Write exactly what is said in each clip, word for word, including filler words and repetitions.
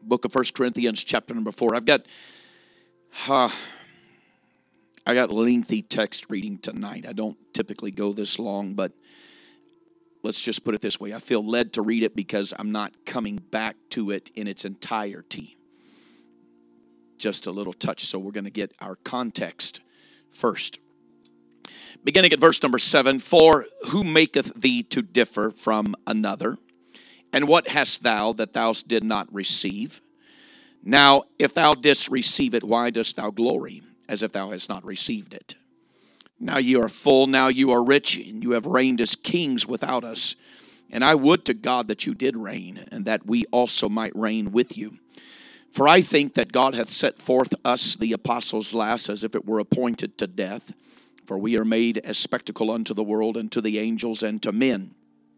book of First Corinthians chapter number four. I've got uh, I got lengthy text reading tonight. I don't typically go this long, but let's just put it this way. I feel led to read it because I'm not coming back to it in its entirety. Just a little touch, so we're going to get our context first. Beginning at verse number seven, for who maketh thee to differ from another? And what hast thou that thou did not receive? Now, if thou didst receive it, why dost thou glory, as if thou hast not received it? Now you are full, now you are rich, and you have reigned as kings without us. And I would to God that you did reign, and that we also might reign with you. For I think that God hath set forth us, the apostles' last, as if it were appointed to death. For we are made as spectacle unto the world, and to the angels, and to men.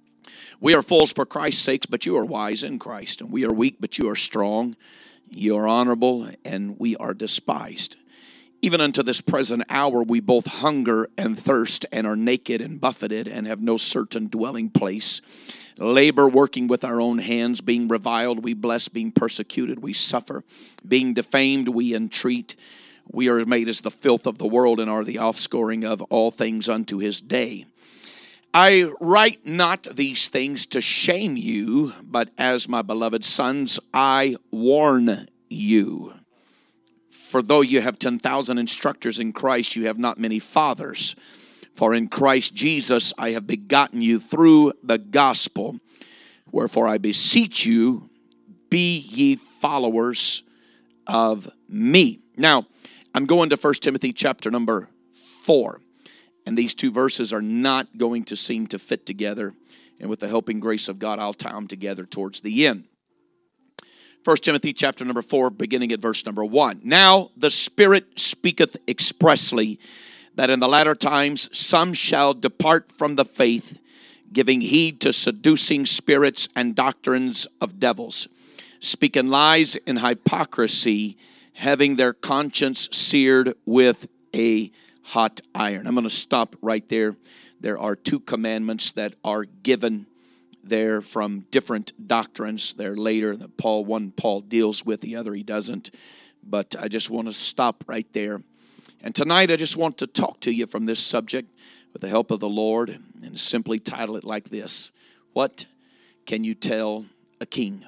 We are fools for Christ's sakes, but you are wise in Christ. And we are weak, but you are strong. You are honorable, and we are despised. Even unto this present hour we both hunger and thirst, and are naked and buffeted, and have no certain dwelling place. Labor, working with our own hands, being reviled, we bless, being persecuted, we suffer. Being defamed, we entreat. We are made as the filth of the world, and are the offscouring of all things unto his day. I write not these things to shame you, but as my beloved sons, I warn you. For though you have ten thousand instructors in Christ, you have not many fathers. For in Christ Jesus I have begotten you through the gospel. Wherefore I beseech you, be ye followers of me. Now, I'm going to First Timothy chapter number four. And these two verses are not going to seem to fit together. And with the helping grace of God, I'll tie them together towards the end. First Timothy chapter number four, beginning at verse number one. Now the Spirit speaketh expressly that in the latter times some shall depart from the faith, giving heed to seducing spirits and doctrines of devils, speaking lies in hypocrisy, having their conscience seared with a hot iron. I'm going to stop right there. There are two commandments that are given there from different doctrines. They're later that Paul, one Paul deals with, the other he doesn't. But I just want to stop right there. And tonight I just want to talk to you from this subject with the help of the Lord, and simply title it like this: what can you tell a king?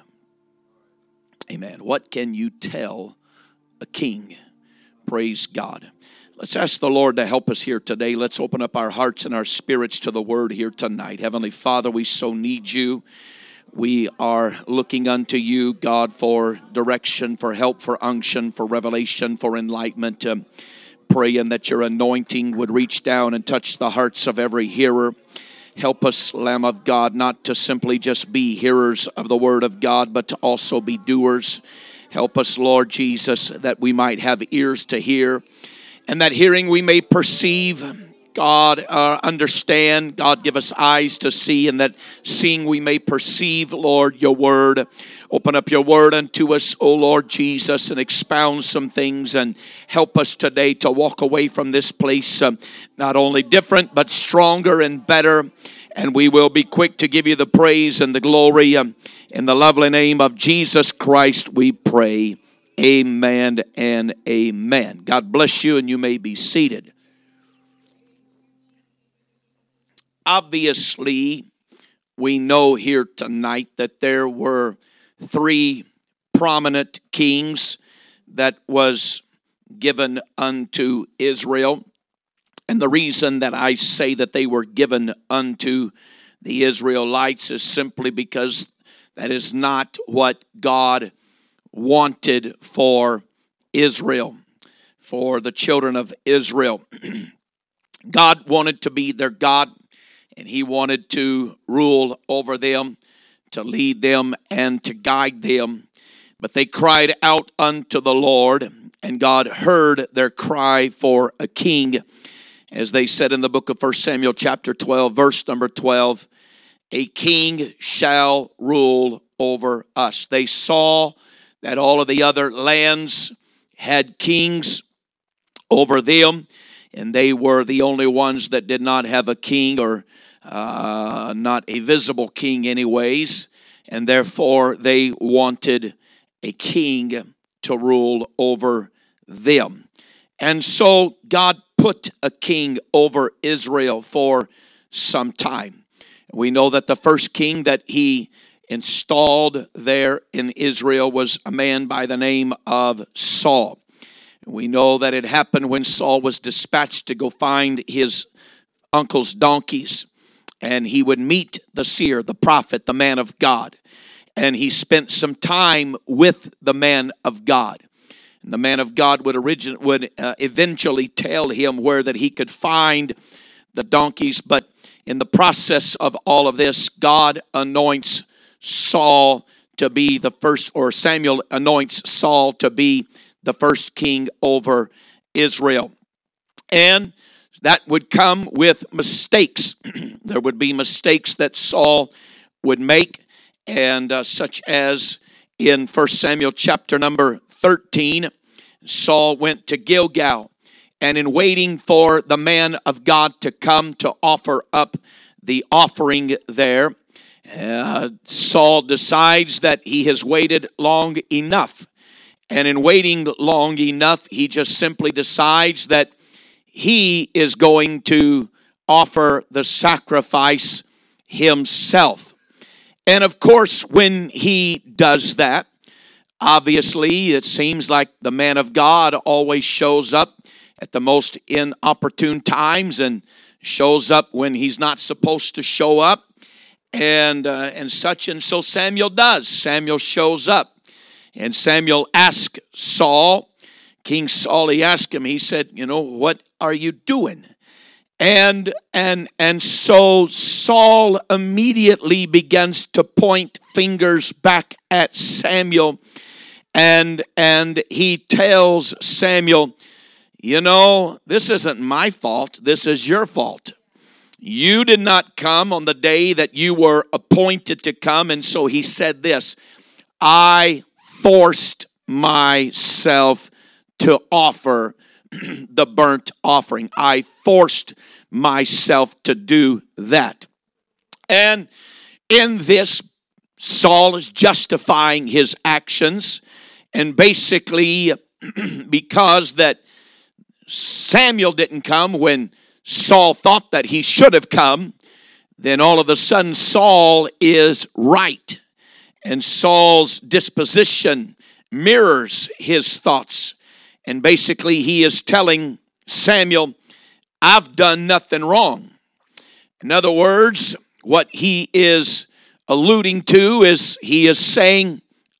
Amen. What can you tell a king? Praise God. Let's ask the Lord to help us here today. Let's open up our hearts and our spirits to the word here tonight. Heavenly Father, we so need you. We are looking unto you, God, for direction, for help, for unction, for revelation, for enlightenment. Um, praying that your anointing would reach down and touch the hearts of every hearer. Help us, Lamb of God, not to simply just be hearers of the word of God, but to also be doers. Help us, Lord Jesus, that we might have ears to hear, and that hearing we may perceive, God, uh, understand. God, give us eyes to see, and that seeing we may perceive, Lord, your word. Open up your word unto us, O Lord Jesus, and expound some things, and help us today to walk away from this place uh, not only different, but stronger and better. And we will be quick to give you the praise and the glory. Um, in the lovely name of Jesus Christ, we pray. Amen and amen. God bless you, and you may be seated. Obviously, we know here tonight that there were three prominent kings that was given unto Israel. And the reason that I say that they were given unto the Israelites is simply because that is not what God wanted for Israel, for the children of Israel. God wanted to be their God, and he wanted to rule over them, to lead them, and to guide them. But they cried out unto the Lord, and God heard their cry for a king. As they said in the book of First Samuel chapter twelve, verse number twelve, a king shall rule over us. They saw that all of the other lands had kings over them, and they were the only ones that did not have a king, or uh, not a visible king anyways, and therefore they wanted a king to rule over them. And so God put a king over Israel for some time. We know that the first king that he installed there in Israel was a man by the name of Saul. We know that it happened when Saul was dispatched to go find his uncle's donkeys, and he would meet the seer, the prophet, the man of God. And he spent some time with the man of God. And the man of God would origin would uh, eventually tell him where that he could find the donkeys. But in the process of all of this, God anoints Saul to be the first, or Samuel anoints Saul to be the first king over Israel. And that would come with mistakes. There would be mistakes that Saul would make, and uh, such as in First Samuel chapter number thirteen, Saul went to Gilgal, and in waiting for the man of God to come to offer up the offering there, uh, Saul decides that he has waited long enough. And in waiting long enough, he just simply decides that he is going to offer the sacrifice himself. And of course, when he does that, obviously, it seems like the man of God always shows up at the most inopportune times and shows up when he's not supposed to show up, and uh, and such. And so Samuel does. Samuel shows up, and Samuel asks Saul, King Saul, he asked him, he said, you know, what are you doing? And and and so Saul immediately begins to point fingers back at Samuel, and and he tells Samuel, you know, this isn't my fault, this is your fault. You did not come on the day that you were appointed to come. And so he said this, I forced myself to offer the burnt offering. I forced myself to do that. And in this, Saul is justifying his actions, and basically because that Samuel didn't come when Saul thought that he should have come, then all of a sudden Saul is right. And Saul's disposition mirrors his thoughts. And basically he is telling Samuel, I've done nothing wrong. In other words, what he is alluding to is he is saying,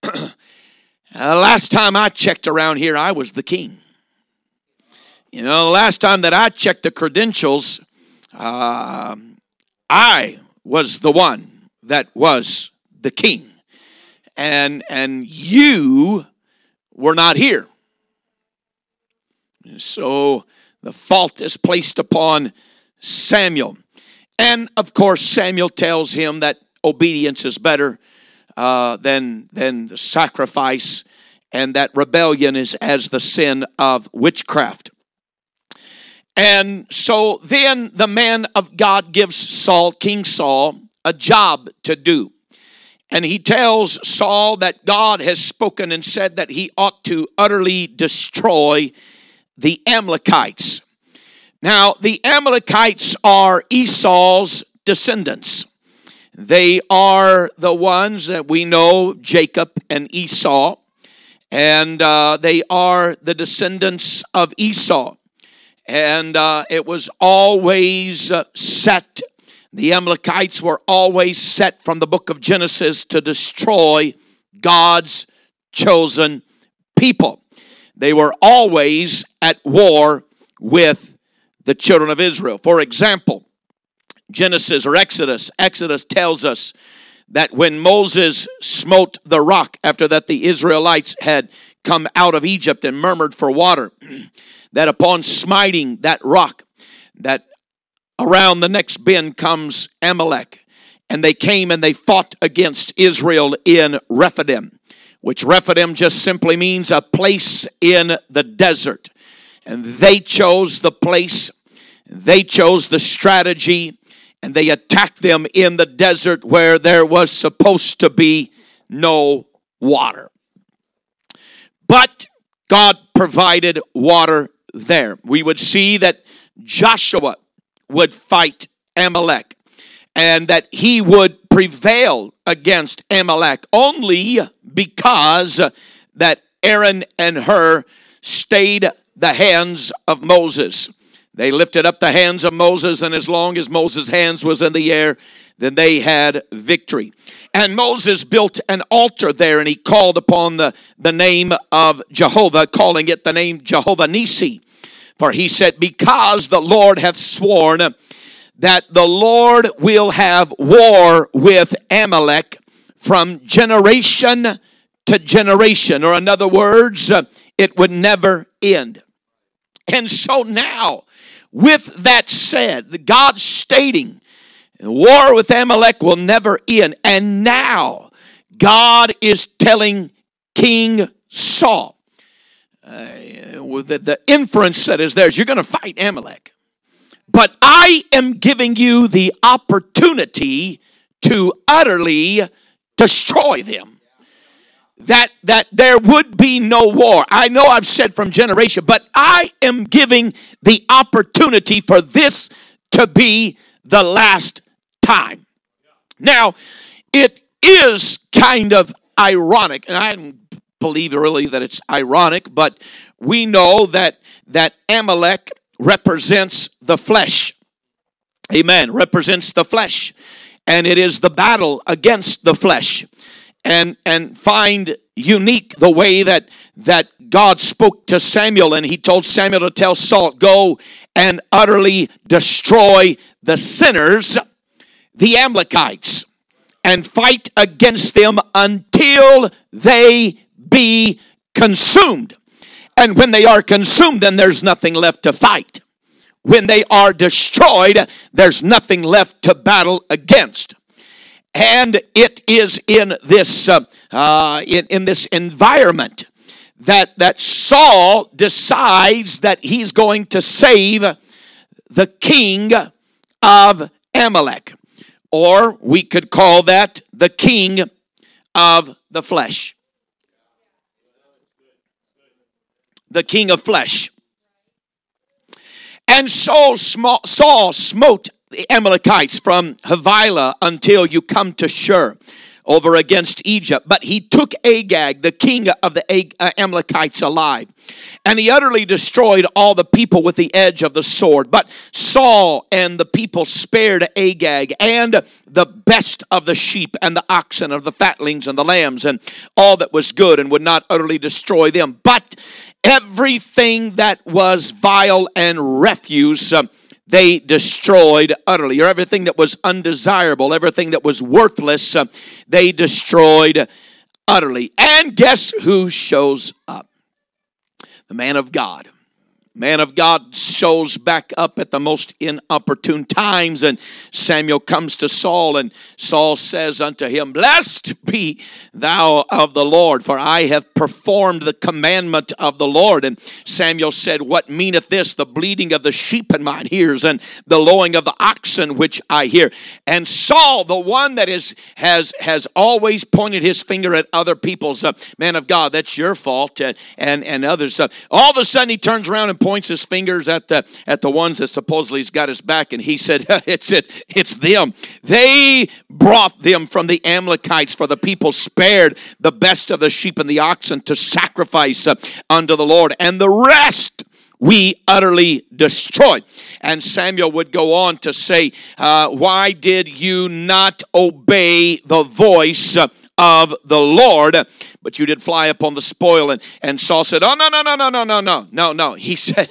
last time I checked around here, I was the king. You know, the last time that I checked the credentials, uh, I was the one that was the king. And, and you were not here. So the fault is placed upon Samuel. And of course, Samuel tells him that obedience is better uh, than, than the sacrifice, and that rebellion is as the sin of witchcraft. And so then the man of God gives Saul, King Saul, a job to do. And he tells Saul that God has spoken and said that he ought to utterly destroy the Amalekites. Now, the Amalekites are Esau's descendants. They are the ones that we know, Jacob and Esau. And uh, they are the descendants of Esau. And uh, it was always uh, set, the Amalekites were always set from the book of Genesis to destroy God's chosen people. They were always at war with the children of Israel. For example, Genesis or Exodus, Exodus tells us that when Moses smote the rock after that the Israelites had come out of Egypt and murmured for water, that upon smiting that rock, that around the next bend comes Amalek. And they came and they fought against Israel in Rephidim, which Rephidim just simply means a place in the desert. And they chose the place, they chose the strategy, and they attacked them in the desert where there was supposed to be no water. But God provided water there. We would see that Joshua would fight Amalek and that he would prevail against Amalek only because that Aaron and Hur stayed the hands of Moses. They lifted up the hands of Moses, and as long as Moses' hands was in the air, then they had victory. And Moses built an altar there, and he called upon the, the name of Jehovah, calling it the name Jehovah Nissi. For he said, because the Lord hath sworn that the Lord will have war with Amalek from generation to generation. Or in other words, it would never end. And so now, with that said, God stating, the war with Amalek will never end. And now, God is telling King Saul, uh, with the, the inference that is there is you're going to fight Amalek. But I am giving you the opportunity to utterly destroy them. That, that there would be no war. I know I've said from generation, but I am giving the opportunity for this to be the last time. Now, it is kind of ironic, and I don't believe really that it's ironic, but we know that, that Amalek represents the flesh. Amen. Represents the flesh. And it is the battle against the flesh. And and find unique the way that, that God spoke to Samuel, and he told Samuel to tell Saul, go and utterly destroy the sinners, the Amalekites, and fight against them until they be consumed. And when they are consumed, then there's nothing left to fight. When they are destroyed, there's nothing left to battle against. And it is in this uh, uh, in, in this environment that, that Saul decides that he's going to save the king of Amalek. Or we could call that the king of the flesh. The king of flesh. And so Saul smote the Amalekites from Havilah until you come to Shur over against Egypt. But he took Agag, the king of the Amalekites, alive. And he utterly destroyed all the people with the edge of the sword. But Saul and the people spared Agag and the best of the sheep and the oxen, of the fatlings and the lambs, and all that was good, and would not utterly destroy them. But everything that was vile and refuse, uh, they destroyed utterly. Or everything that was undesirable, everything that was worthless, uh, they destroyed utterly. And guess who shows up? The man of God. Man of God shows back up at the most inopportune times, and Samuel comes to Saul, and Saul says unto him, blessed be thou of the Lord, for I have performed the commandment of the Lord. And Samuel said, what meaneth this? The bleating of the sheep in mine ears, and the lowing of the oxen which I hear. And Saul, the one that is has has always pointed his finger at other people's, uh, man of God, that's your fault, uh, and and others. Uh, all of a sudden he turns around and points his fingers at the at the ones that supposedly he's got his back, and he said, it's it it's them. They brought them from the Amalekites, for the people spared the best of the sheep and the oxen to sacrifice uh, unto the Lord, and the rest we utterly destroyed. And Samuel would go on to say, uh, why did you not obey the voice uh, of the Lord, but you did fly upon the spoil? And, and Saul said, oh, no, no, no, no, no, no, no, no, no. He said,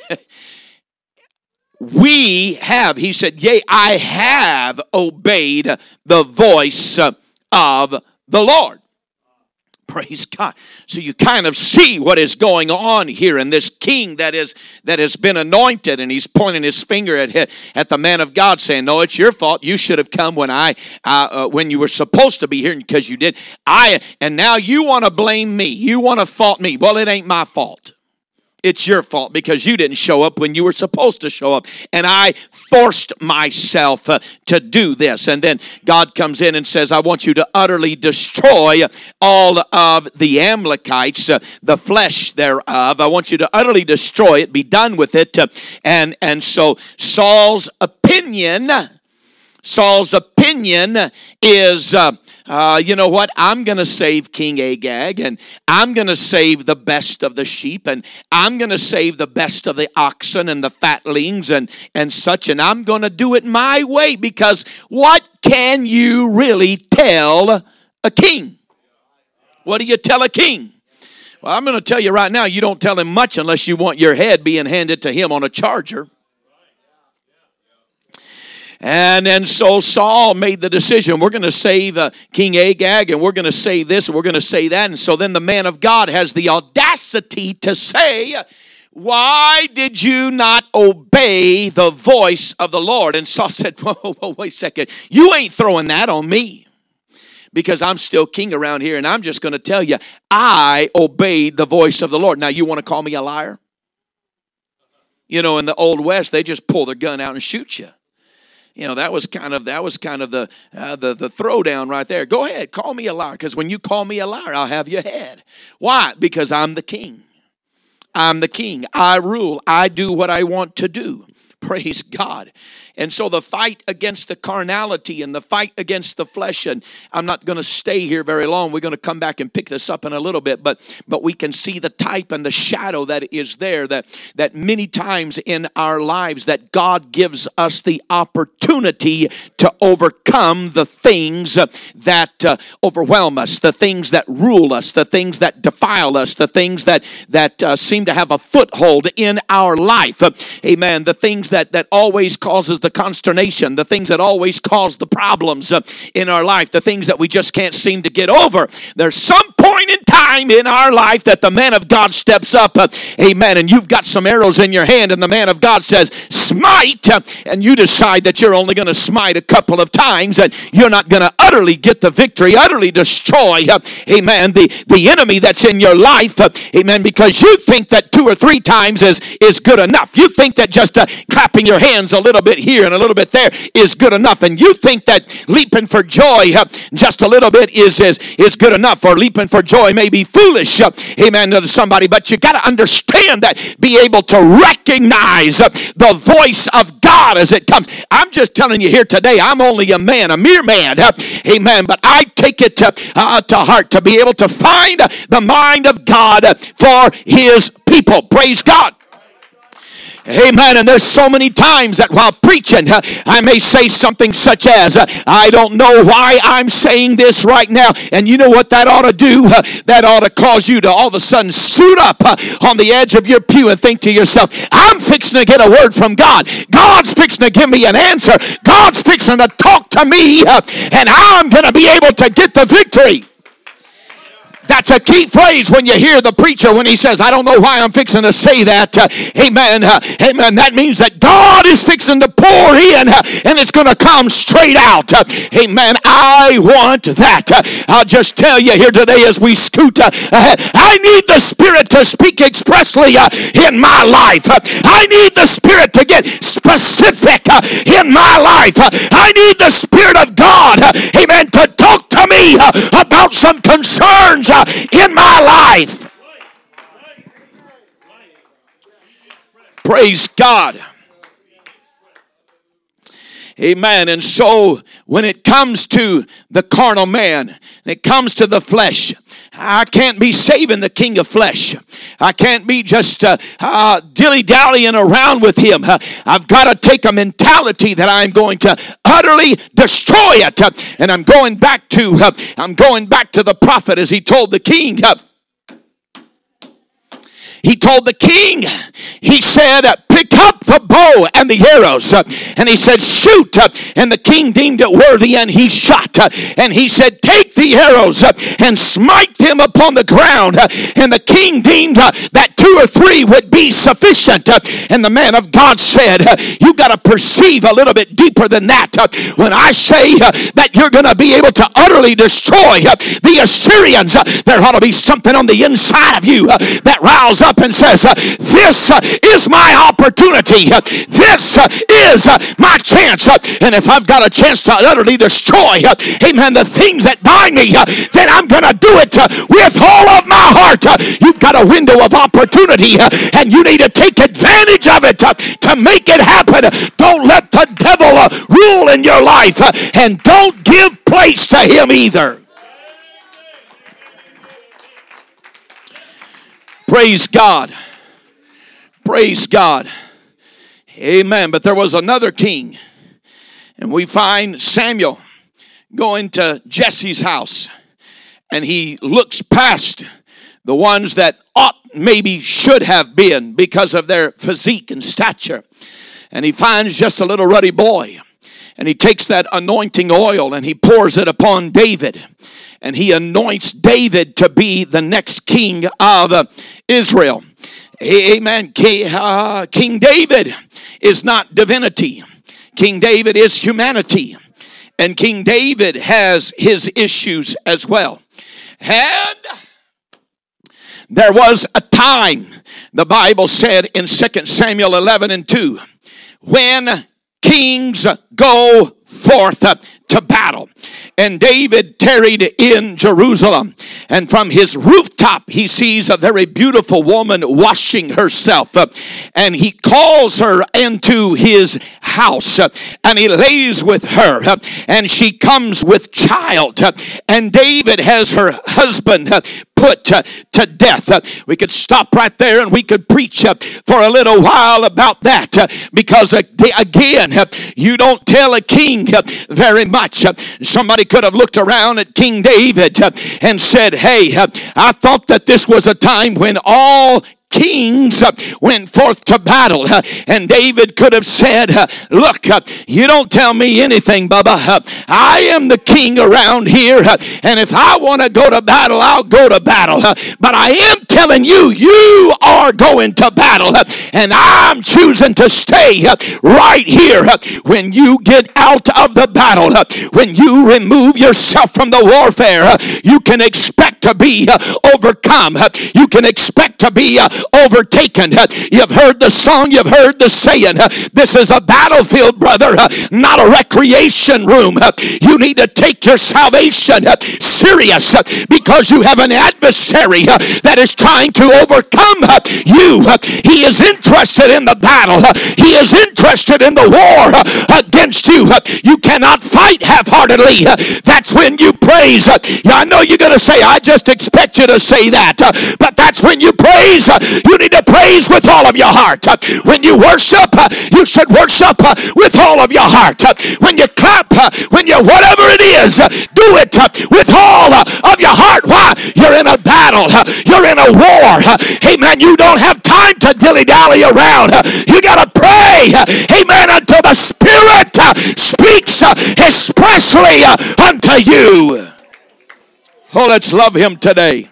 we have, he said, yea, I have obeyed the voice of the Lord. Praise God. So you kind of see what is going on here in this king that is that has been anointed, and he's pointing his finger at at the man of God, saying, "No, it's your fault. You should have come when I uh, uh, when you were supposed to be here, because you did. I and now you want to blame me. You want to fault me. Well, it ain't my fault. It's your fault because you didn't show up when you were supposed to show up. And I forced myself uh, to do this. And then God comes in and says, I want you to utterly destroy all of the Amalekites, uh, the flesh thereof. I want you to utterly destroy it, be done with it. Uh, and, and so Saul's opinion, Saul's opinion is... Uh, Uh, you know what? I'm going to save King Agag, and I'm going to save the best of the sheep, and I'm going to save the best of the oxen and the fatlings and, and such, and I'm going to do it my way, because what can you really tell a king? What do you tell a king? Well, I'm going to tell you right now, you don't tell him much unless you want your head being handed to him on a charger. And then so Saul made the decision, we're going to save uh, King Agag, and we're going to save this, and we're going to say that. And so then the man of God has the audacity to say, why did you not obey the voice of the Lord? And Saul said, whoa, whoa, wait a second. You ain't throwing that on me, because I'm still king around here, and I'm just going to tell you, I obeyed the voice of the Lord. Now, you want to call me a liar? You know, in the Old West, they just pull their gun out and shoot you. You know, that was kind of that was kind of the uh, the the throwdown right there. Go ahead, call me a liar, because when you call me a liar, I'll have your head. Why? Because I'm the king. I'm the king. I rule. I do what I want to do. Praise God. And so the fight against the carnality and the fight against the flesh, and I'm not going to stay here very long. We're going to come back and pick this up in a little bit, but but we can see the type and the shadow that is there, that, that many times in our lives that God gives us the opportunity to overcome the things that uh, overwhelm us, the things that rule us, the things that defile us, the things that, that uh, seem to have a foothold in our life. Uh, amen. The things that, that always causes the consternation, the things that always cause the problems uh, in our life, the things that we just can't seem to get over. There's some point in time in our life that the man of God steps up, uh, amen, and you've got some arrows in your hand, and the man of God says, smite, uh, and you decide that you're only going to smite a couple of times, and you're not going to utterly get the victory, utterly destroy, uh, amen, the, the enemy that's in your life, uh, amen, because you think that two or three times is, is good enough. You think that just uh, clapping your hands a little bit here and a little bit there is good enough, and you think that leaping for joy uh, just a little bit is, is is good enough, or leaping for joy may be foolish, uh, amen, to somebody, but you got to understand that, be able to recognize uh, the voice of God as it comes. I'm just telling you here today, I'm only a man, a mere man, uh, amen, but I take it to, uh, to heart to be able to find the mind of God uh, for his people. Praise God. Amen. And there's so many times that while preaching, uh, I may say something such as, uh, I don't know why I'm saying this right now. And you know what that ought to do? Uh, that ought to cause you to all of a sudden suit up uh, on the edge of your pew and think to yourself, I'm fixing to get a word from God. God's fixing to give me an answer. God's fixing to talk to me, uh, and I'm going to be able to get the victory. That's a key phrase when you hear the preacher when he says, I don't know why I'm fixing to say that. Uh, amen. Uh, amen. That means that God is fixing to pour in uh, and it's going to come straight out. Uh, amen. I want that. Uh, I'll just tell you here today as we scoot uh, ahead, I need the Spirit to speak expressly uh, in my life. Uh, I need the Spirit to get specific uh, in my life. Uh, I need the Spirit of God, uh, amen, to talk to me uh, about some concerns uh, in my life. Praise God. Amen. And so when it comes to the carnal man, and it comes to the flesh, I can't be saving the king of flesh. I can't be just uh, uh, dilly-dallying around with him. Uh, I've got to take a mentality that I'm going to utterly destroy it. Uh, and I'm going back to uh, I'm going back to the prophet as he told the king. Uh, he told the king. He said, pick up the bow and the arrows. And he said, shoot. And the king deemed it worthy, and he shot. And he said, take the arrows and smite them upon the ground. And the king deemed that two or three would be sufficient. And the man of God said, you got to perceive a little bit deeper than that. When I say that you're going to be able to utterly destroy the Assyrians, there ought to be something on the inside of you that riles up and says, this is my opportunity. This is my chance. And if I've got a chance to utterly destroy, amen, the things that bind me, then I'm going to do it with all of my heart. You've got a window of opportunity, and you need to take advantage of it to make it happen. Don't let the devil rule in your life, and don't give place to him either. Praise God. Praise God. Amen. But there was another king, and we find Samuel going to Jesse's house, and he looks past the ones that ought, maybe should have been because of their physique and stature, and he finds just a little ruddy boy, and he takes that anointing oil and he pours it upon David, and he anoints David to be the next king of uh, Israel. Amen. King, uh, King David is not divinity. King David is humanity. And King David has his issues as well. And there was a time, the Bible said in Second Samuel eleven and two, when kings go forth to battle. And David tarried in Jerusalem, and from his rooftop he sees a very beautiful woman washing herself, and he calls her into his house, and he lays with her, and she comes with child, and David has her husband put to, to death. We could stop right there and we could preach for a little while about that, because again, you don't tell a king very much. Somebody could have looked around at King David and said, hey, I thought that this was a time when all kings went forth to battle, and David could have said, look, you don't tell me anything, Bubba. I am the king around here, and if I want to go to battle, I'll go to battle, but I am telling you, you are going to battle, and I'm choosing to stay right here. When you get out of the battle, when you remove yourself from the warfare, you can expect to be overcome. You can expect to be overtaken. You've heard the song, you've heard the saying, this is a battlefield, brother, not a recreation room. You need to take your salvation serious, because you have an adversary that is trying to overcome you. He is interested in the battle. He is interested in the war against you. You cannot fight half-heartedly. That's when you praise. Yeah, I know you're going to say, I just expect you to say that, but that's when you praise. You need to praise with all of your heart. When you worship, you should worship with all of your heart. When you clap, when you whatever it is, do it with all of your heart. Why? You're in a battle. You're in a war. Amen. You don't have time to dilly-dally around. You got to pray. Amen. Until the Spirit speaks expressly unto you. Oh, let's love him today.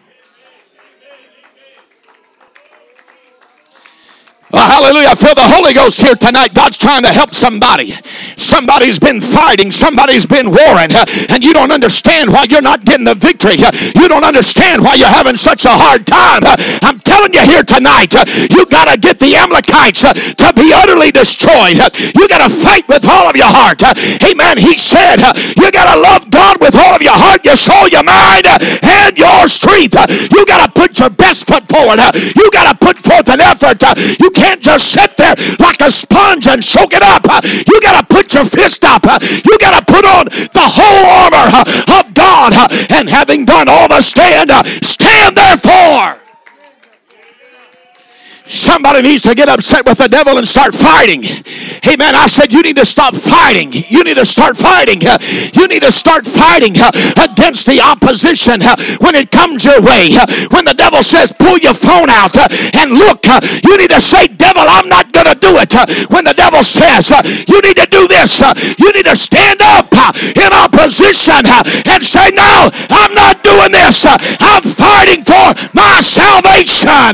Oh, hallelujah. I feel the Holy Ghost here tonight. God's trying to help somebody. Somebody's been fighting. Somebody's been warring. And you don't understand why you're not getting the victory. You don't understand why you're having such a hard time. I'm telling you here tonight, you got to get the Amalekites to be utterly destroyed. You got to fight with all of your heart. Amen. He said, you got to love God with all of your heart, your soul, your mind, and your strength. You got to put your best foot forward. You got to put forth an effort. You can't just sit there like a sponge and soak it up. You got to put your fist up. You got to put on the whole armor of God, and having done all to stand, stand therefore. Somebody needs to get upset with the devil and start fighting. Amen. I said you need to stop fighting. You need to start fighting. You need to start fighting against the opposition when it comes your way. When the devil says pull your phone out and look, you need to say, devil, I'm not going to do it. When the devil says you need to do this, you need to stand up in opposition and say, no, I'm not doing this. I'm fighting for my salvation.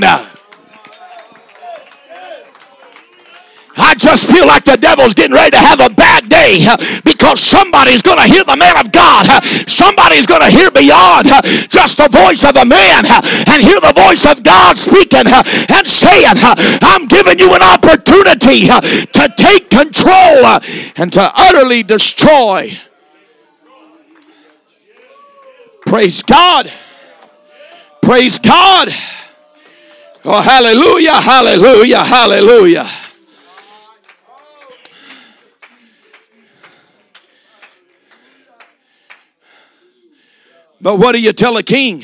I just feel like the devil's getting ready to have a bad day because somebody's going to hear the man of God. Somebody's going to hear beyond just the voice of a man and hear the voice of God speaking and saying, I'm giving you an opportunity to take control and to utterly destroy. Praise God. Praise God. Oh, hallelujah, hallelujah, hallelujah. But what do you tell a king?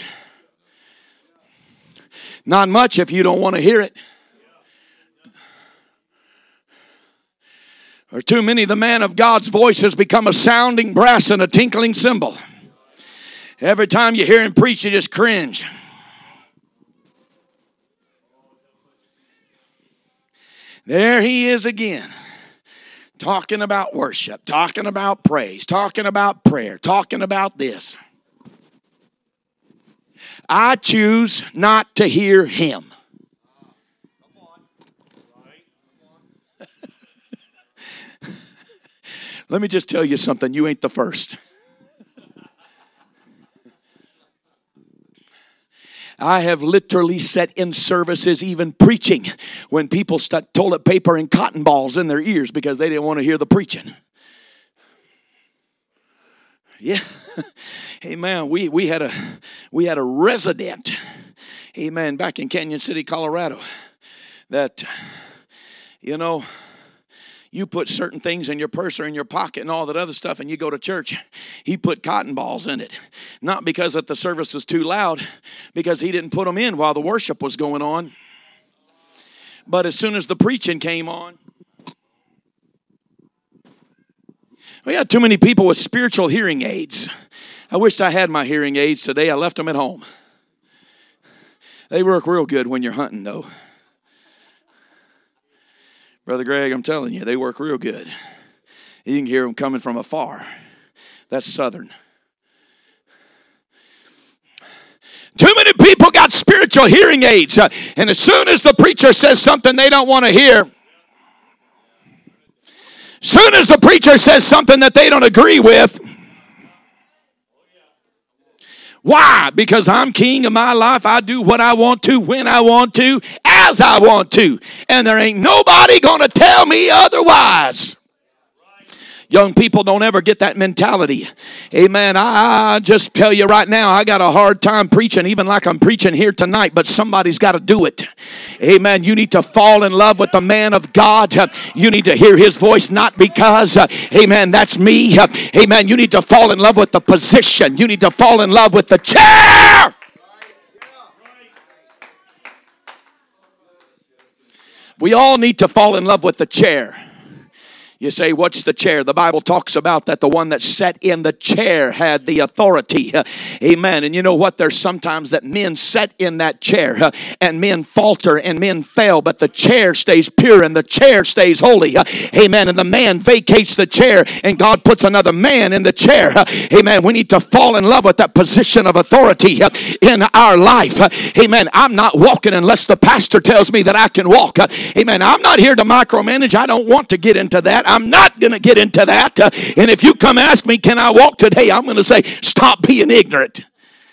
Not much if you don't want to hear it. Or too many, the man of God's voice has become a sounding brass and a tinkling cymbal. Every time you hear him preach, you just cringe. There he is again. Talking about worship, talking about praise, talking about prayer, talking about this. I choose not to hear him. Let me just tell you something. You ain't the first. I have literally sat in services, even preaching, when people stuck toilet paper and cotton balls in their ears because they didn't want to hear the preaching. Yeah. Amen. We we had a we had a resident, amen, back in Canyon City, Colorado, that, you know, you put certain things in your purse or in your pocket and all that other stuff, and you go to church. He put cotton balls in it. Not because that the service was too loud, because he didn't put them in while the worship was going on. But as soon as the preaching came on, we had too many people with spiritual hearing aids. I wished I had my hearing aids today. I left them at home. They work real good when you're hunting, though. Brother Greg, I'm telling you, they work real good. You can hear them coming from afar. That's southern. Too many people got spiritual hearing aids. Uh, and as soon as the preacher says something they don't want to hear, soon as the preacher says something that they don't agree with, why? Because I'm king of my life. I do what I want to, when I want to, as I want to. And there ain't nobody going to tell me otherwise. Young people don't ever get that mentality. Amen. I, I just tell you right now, I got a hard time preaching, even like I'm preaching here tonight, but somebody's got to do it. Amen. You need to fall in love with the man of God. You need to hear his voice, not because, uh, amen, that's me. Uh, amen. You need to fall in love with the position. You need to fall in love with the chair. We all need to fall in love with the chair. You say, what's the chair? The Bible talks about that the one that sat in the chair had the authority. Uh, amen. And you know what? There's sometimes that men sat in that chair uh, and men falter and men fail, but the chair stays pure and the chair stays holy. Uh, amen. And the man vacates the chair and God puts another man in the chair. Uh, amen. We need to fall in love with that position of authority uh, in our life. Uh, amen. I'm not walking unless the pastor tells me that I can walk. Uh, amen. I'm not here to micromanage. I don't want to get into that. I'm not going to get into that. Uh, and if you come ask me, can I walk today? I'm going to say, stop being ignorant.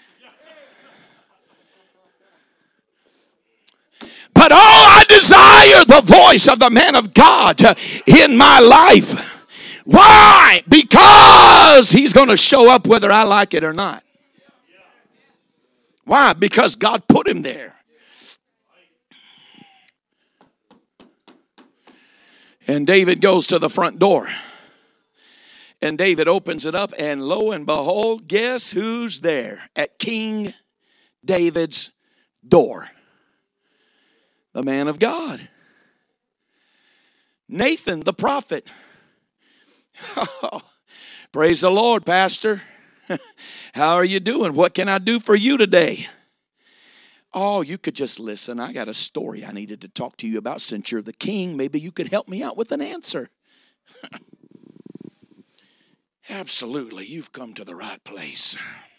But oh, I desire the voice of the man of God uh, in my life. Why? Because he's going to show up whether I like it or not. Why? Because God put him there. And David goes to the front door. And David opens it up, and lo and behold, guess who's there at King David's door? the man of God. Nathan, the prophet. Oh, praise the Lord, Pastor. How are you doing? What can I do for you today? Oh, you could just listen. I got a story I needed to talk to you about. Since you're the king, maybe you could help me out with an answer. Absolutely, you've come to the right place.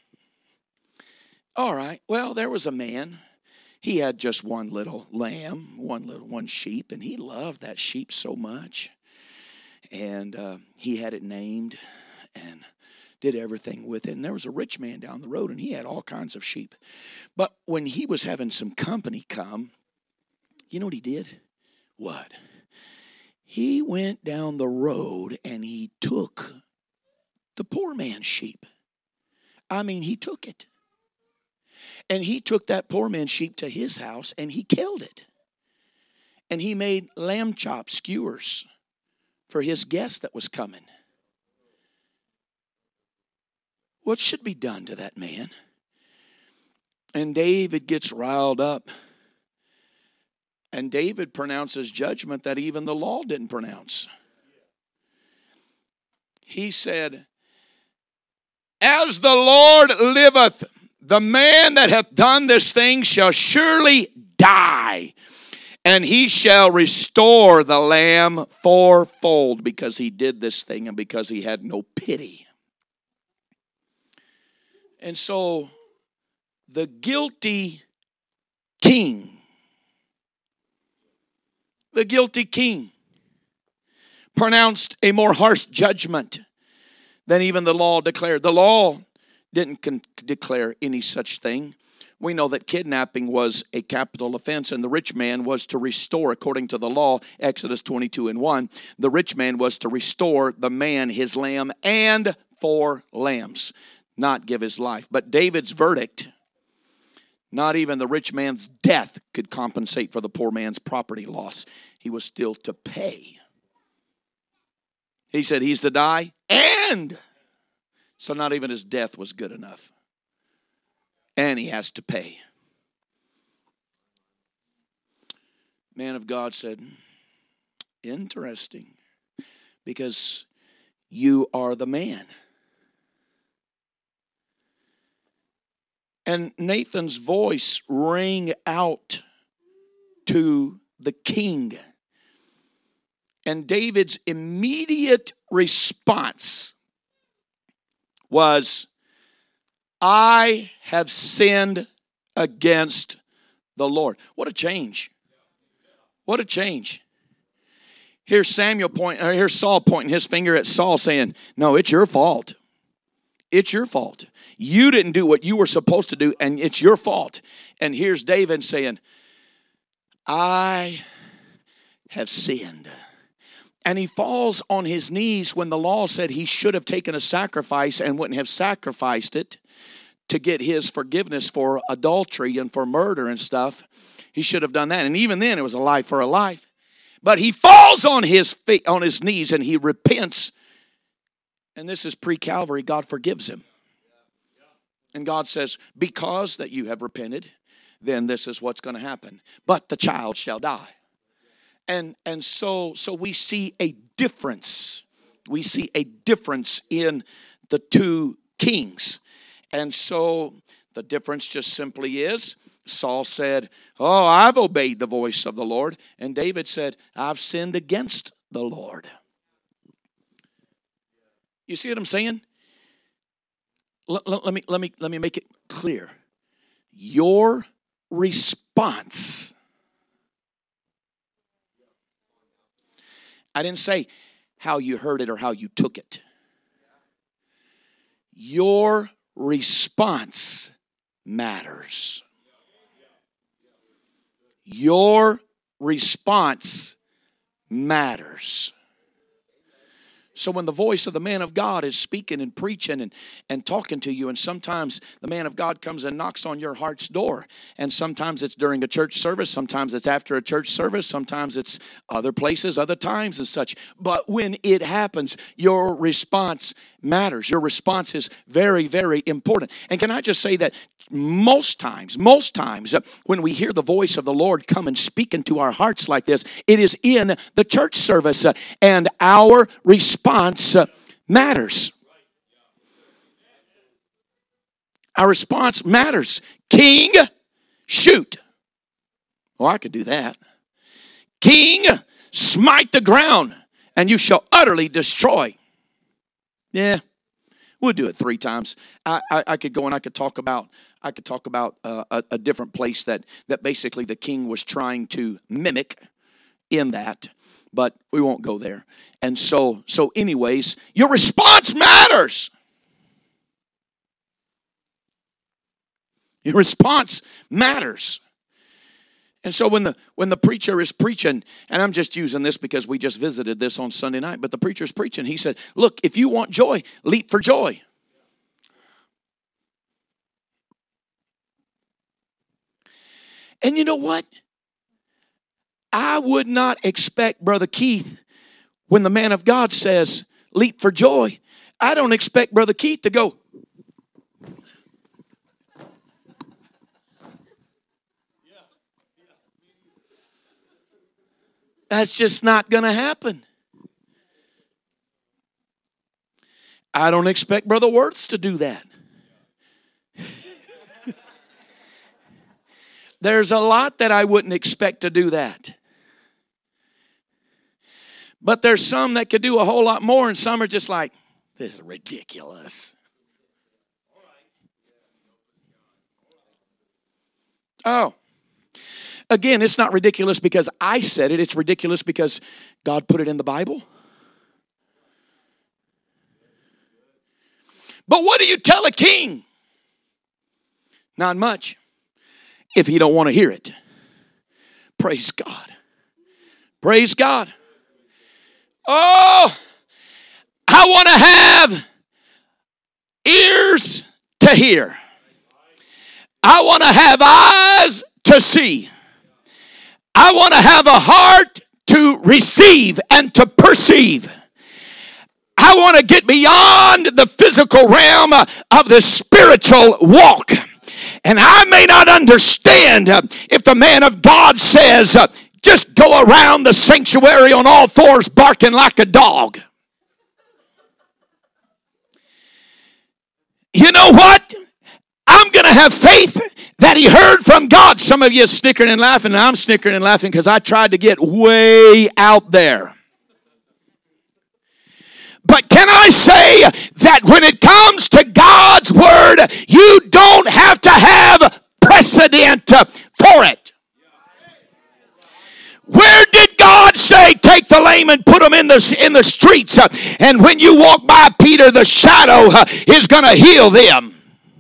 All right, well, there was a man. He had just one little lamb, one little one sheep, and he loved that sheep so much. And uh, he had it named and did everything with it. And there was a rich man down the road, and he had all kinds of sheep. But when he was having some company come, you know what he did? What? He went down the road and he took the poor man's sheep. I mean, he took it. And he took that poor man's sheep to his house and he killed it. And he made lamb chop skewers for his guest that was coming. What should be done to that man? And David gets riled up. And David pronounces judgment that even the law didn't pronounce. He said, "As the Lord liveth, the man that hath done this thing shall surely die, and he shall restore the lamb fourfold," because he did this thing and because he had no pity. And so the guilty king, the guilty king pronounced a more harsh judgment than even the law declared. The law didn't con- declare any such thing. We know that kidnapping was a capital offense, and the rich man was to restore, according to the law, Exodus twenty-two and one, the rich man was to restore the man his lamb and four lambs, not give his life. But David's verdict, not even the rich man's death could compensate for the poor man's property loss. He was still to pay. He said he's to die, and so not even his death was good enough. And he has to pay. Man of God said, interesting, because you are the man. And Nathan's voice rang out to the king. And David's immediate response was, "I have sinned against the Lord." What a change. What a change. Here's Samuel point, or here's Saul pointing his finger at Saul saying, "No, it's your fault. It's your fault. You didn't do what you were supposed to do, and it's your fault." And here's David saying, "I have sinned." And he falls on his knees when the law said he should have taken a sacrifice and wouldn't have sacrificed it to get his forgiveness for adultery and for murder and stuff. He should have done that. And even then, it was a life for a life. But he falls on his feet, on his knees, and he repents. And this is pre-Calvary. God forgives him. And God says, because that you have repented, then this is what's going to happen. But the child shall die. And, and so, so we see a difference. We see a difference in the two kings. And so the difference just simply is, Saul said, "Oh, I've obeyed the voice of the Lord." And David said, "I've sinned against the Lord." You see what I'm saying? Let, let, let me, let me, let me make it clear. Your response. I didn't say how you heard it or how you took it. Your response matters. Your response matters. So when the voice of the man of God is speaking and preaching and, and talking to you, and sometimes the man of God comes and knocks on your heart's door, and sometimes it's during a church service, sometimes it's after a church service, sometimes it's other places, other times and such. But when it happens, your response matters. Your response is very, very important. And can I just say that most times, most times uh, when we hear the voice of the Lord come and speak into our hearts like this, it is in the church service, uh, and our response uh, matters. Our response matters. King, shoot. Well, I could do that. King, smite the ground, and you shall utterly destroy. Yeah, we'll do it three times. I, I, I could go and I could talk about I could talk about uh, a, a different place that that basically the king was trying to mimic in that, but we won't go there. And so so anyways, your response matters. Your response matters. And so when the when the preacher is preaching, and I'm just using this because we just visited this on Sunday night, but the preacher's preaching, he said, look, if you want joy, leap for joy. And you know what? I would not expect Brother Keith, when the man of God says, leap for joy, I don't expect Brother Keith to go, that's just not going to happen. I don't expect Brother Wirtz to do that. There's a lot that I wouldn't expect to do that. But there's some that could do a whole lot more, and some are just like, this is ridiculous. Oh. Again, it's not ridiculous because I said it. It's ridiculous because God put it in the Bible. But what do you tell a king? Not much, if he don't want to hear it. Praise God. Praise God. Oh, I want to have ears to hear. I want to have eyes to see. I want to have a heart to receive and to perceive. I want to get beyond the physical realm of the spiritual walk. And I may not understand if the man of God says, just go around the sanctuary on all fours barking like a dog. You know what? I'm going to have faith that he heard from God. Some of you are snickering and laughing, and I'm snickering and laughing because I tried to get way out there. But can I say that when it comes to God's word, you don't have to have precedent for it. Where did God say, take the lame and put them in the, in the streets, and when you walk by Peter, the shadow is going to heal them?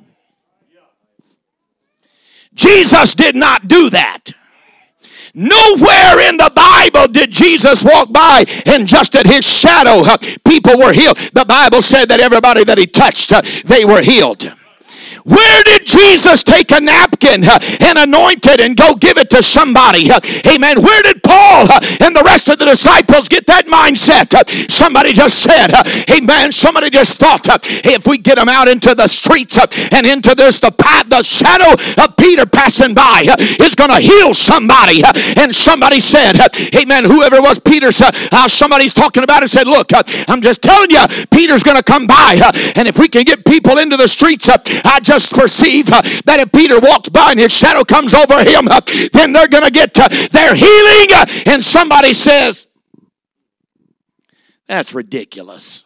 Jesus did not do that. Nowhere in the Bible did Jesus walk by and just at his shadow, uh, people were healed. The Bible said that everybody that he touched, uh, they were healed. Where did Jesus take a napkin uh, and anoint it and go give it to somebody? Uh, amen. Where did Paul uh, and the rest of the disciples get that mindset? Uh, somebody just said, uh, amen. Somebody just thought, uh, hey, if we get them out into the streets uh, and into this, the path, the shadow of Peter passing by uh, is going to heal somebody. Uh, and somebody said, uh, amen, whoever it was, Peter's, uh, uh, somebody's talking about it, said, look, uh, I'm just telling you, Peter's going to come by. Uh, and if we can get people into the streets, uh, I just perceive uh, that if Peter walks by and his shadow comes over him, uh, then they're going to get uh, their healing. Uh, and somebody says, that's ridiculous.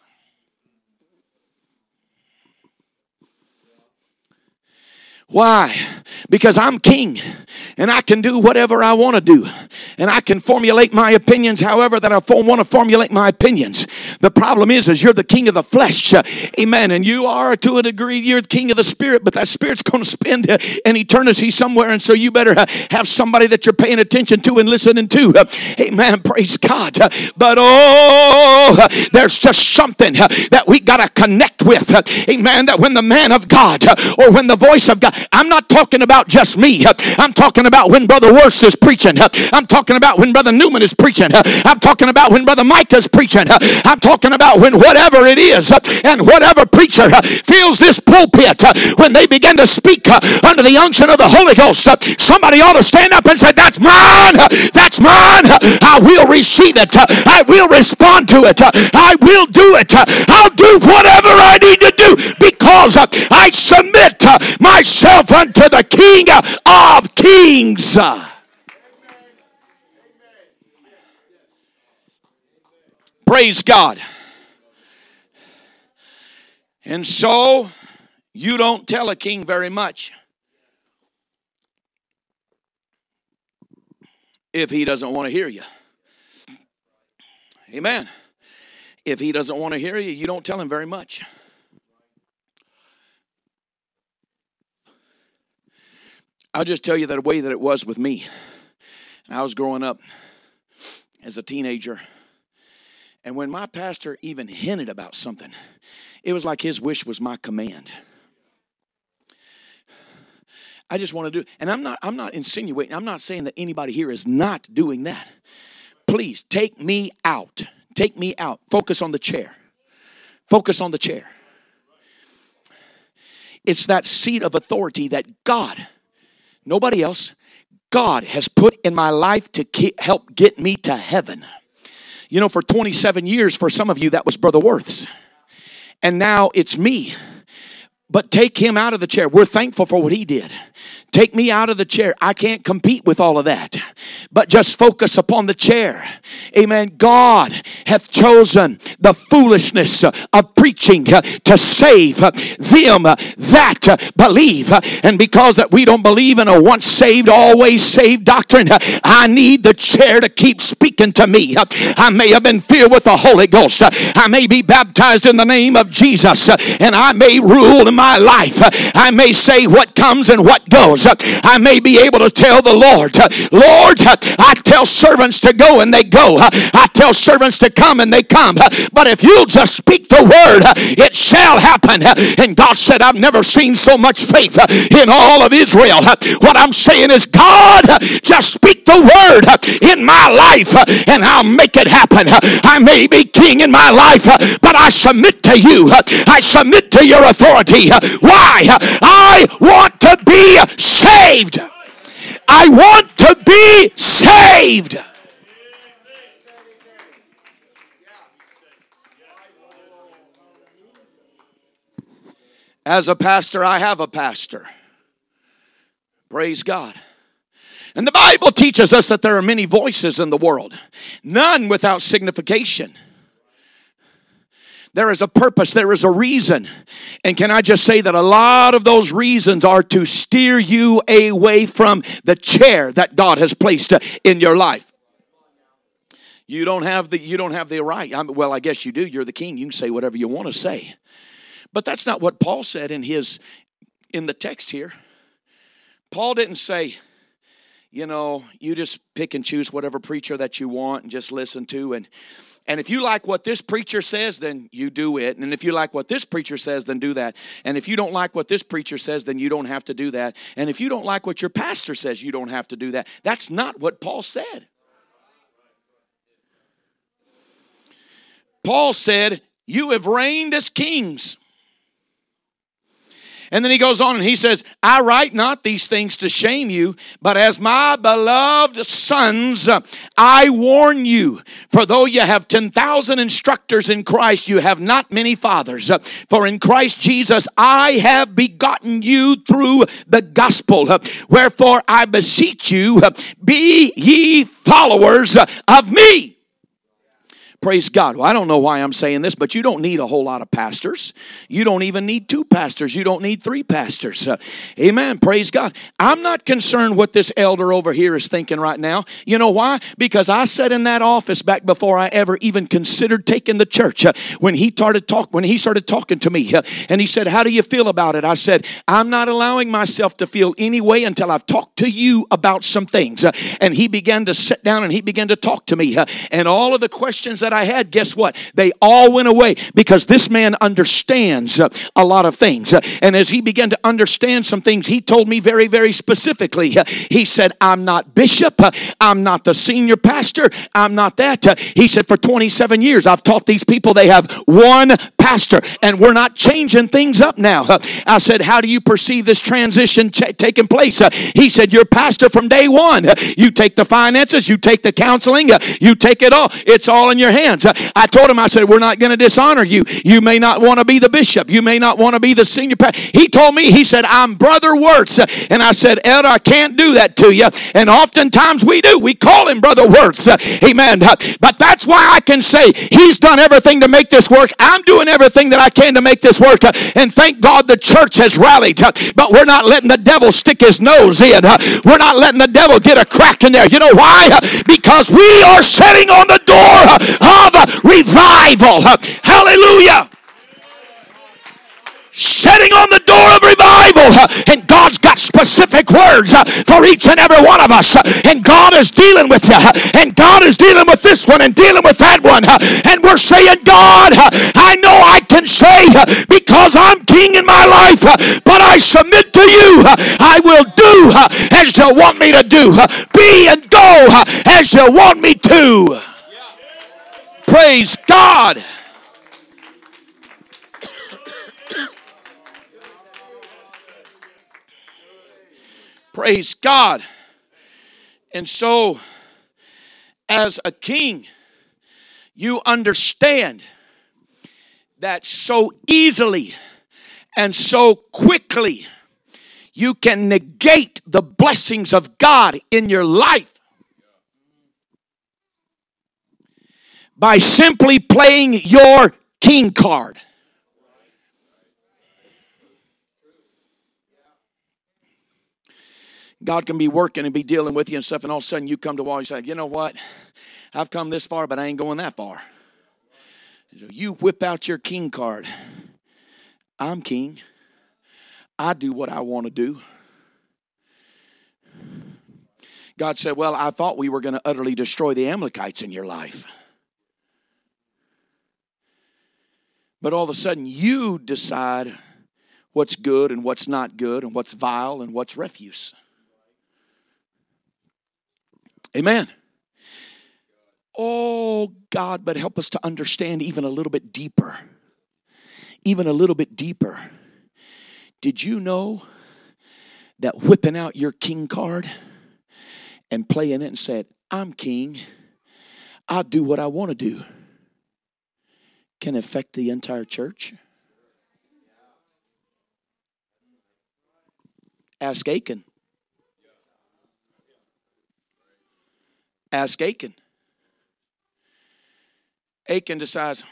Why? Because I'm king and I can do whatever I want to do. And I can formulate my opinions however that I want to formulate my opinions. The problem is, is you're the king of the flesh. Amen. And you are, to a degree, you're the king of the spirit, but that spirit's going to spend an eternity somewhere. And so you better have somebody that you're paying attention to and listening to. Amen. Praise God. But oh, there's just something that we got to connect with. Amen. That when the man of God or when the voice of God, I'm not talking about just me. I'm talking about when Brother Worth is preaching. I'm talking about when Brother Newman is preaching. I'm talking about when Brother Micah is preaching. I'm talking about when whatever it is and whatever preacher feels this pulpit, when they begin to speak under the unction of the Holy Ghost, somebody ought to stand up and say, that's mine. That's mine. I will receive it. I will respond to it. I will do it. I'll do whatever I need to do because I submit myself unto the King of Kings. Praise God. And so you don't tell a king very much if he doesn't want to hear you. Amen. If he doesn't want to hear you, you don't tell him very much. I'll just tell you that way that it was with me. I was growing up as a teenager. And when my pastor even hinted about something, it was like his wish was my command. I just want to do, and I'm not, I'm not insinuating, I'm not saying that anybody here is not doing that. Please take me out. Take me out. Focus on the chair. Focus on the chair. It's that seat of authority that God, nobody else, God has put in my life to keep, help get me to heaven. You know, for twenty-seven years, for some of you, that was Brother Worth's. And now it's me. But take him out of the chair. We're thankful for what he did. Take me out of the chair. I can't compete with all of that. But just focus upon the chair. Amen. God hath chosen the foolishness of preaching to save them that believe. And because that we don't believe in a once saved, always saved doctrine, I need the chair to keep speaking to me. I may have been filled with the Holy Ghost. I may be baptized in the name of Jesus. And I may rule in my life. I may say what comes and what goes. I may be able to tell the Lord, Lord, I tell servants to go and they go. I tell servants to come and they come. But if you'll just speak the word, it shall happen. And God said, I've never seen so much faith in all of Israel. What I'm saying is, God, just speak the word in my life and I'll make it happen. I may be king in my life, but I submit to you. I submit to your authority. Why? I want to be saved. I want to be saved. As a pastor, I have a pastor. Praise God. And the Bible teaches us that there are many voices in the world, none without signification. There is a purpose, there is a reason. And can I just say that a lot of those reasons are to steer you away from the chair that God has placed in your life. You don't have the you don't have the right. I'm, well, I guess you do. You're the king. You can say whatever you want to say. But that's not what Paul said in his in the text here. Paul didn't say, you know, you just pick and choose whatever preacher that you want and just listen to. And, and if you like what this preacher says, then you do it. And if you like what this preacher says, then do that. And if you don't like what this preacher says, then you don't have to do that. And if you don't like what your pastor says, you don't have to do that. That's not what Paul said. Paul said, you have reigned as kings. And then he goes on and he says, I write not these things to shame you, but as my beloved sons, I warn you. For though you have ten thousand instructors in Christ, you have not many fathers. For in Christ Jesus I have begotten you through the gospel. Wherefore I beseech you, be ye followers of me. Praise God. Well, I don't know why I'm saying this, but you don't need a whole lot of pastors. You don't even need two pastors. You don't need three pastors. Uh, amen. Praise God. I'm not concerned what this elder over here is thinking right now. You know why? Because I sat in that office back before I ever even considered taking the church. Uh, when he started talk, when he started talking to me, uh, and he said, "How do you feel about it?" I said, "I'm not allowing myself to feel any way until I've talked to you about some things." Uh, and he began to sit down and he began to talk to me. Uh, and all of the questions that I had, guess what? They all went away because this man understands uh, a lot of things. Uh, and as he began to understand some things, he told me very, very specifically. Uh, he said, "I'm not bishop. Uh, I'm not the senior pastor. I'm not that." Uh, he said, "For twenty-seven years, I've taught these people they have one pastor, and we're not changing things up now." Uh, I said, "How do you perceive this transition ch- taking place?" Uh, he said, "You're pastor from day one. Uh, you take the finances, you take the counseling, uh, you take it all. It's all in your hands." Uh, I told him, I said, "We're not going to dishonor you. You may not want to be the bishop. You may not want to be the senior pastor." He told me, he said, "I'm Brother Wirtz." Uh, and I said, "Elder, I can't do that to you." And oftentimes we do. We call him Brother Wirtz. Uh, amen. Uh, but that's why I can say he's done everything to make this work. I'm doing everything that I can to make this work. Uh, and thank God the church has rallied. Uh, but we're not letting the devil stick his nose in. Uh, we're not letting the devil get a crack in there. You know why? Uh, because we are sitting on the door uh, of uh, revival. Uh, hallelujah. Sitting on the door of revival, uh, and God's got specific words uh, for each and every one of us, uh, and God is dealing with you, uh, and God is dealing with this one and dealing with that one, uh, and we're saying, "God, uh, I know I can say uh, because I'm king in my life, uh, but I submit to you. uh, I will do uh, as you want me to do, uh, be and go uh, as you want me to." Praise God. Praise God. And so, as a king, you understand that so easily and so quickly you can negate the blessings of God in your life by simply playing your king card. God can be working and be dealing with you and stuff, and all of a sudden you come to a wall and you say, "You know what? I've come this far, but I ain't going that far." So you whip out your king card. "I'm king. I do what I want to do." God said, "Well, I thought we were going to utterly destroy the Amalekites in your life." But all of a sudden you decide what's good and what's not good and what's vile and what's refuse. Amen. Oh, God, but help us to understand even a little bit deeper. Even a little bit deeper. Did you know that whipping out your king card and playing it and said, "I'm king, I'll do what I want to do," can affect the entire church? Ask Achan. Ask Achan. Achan decides,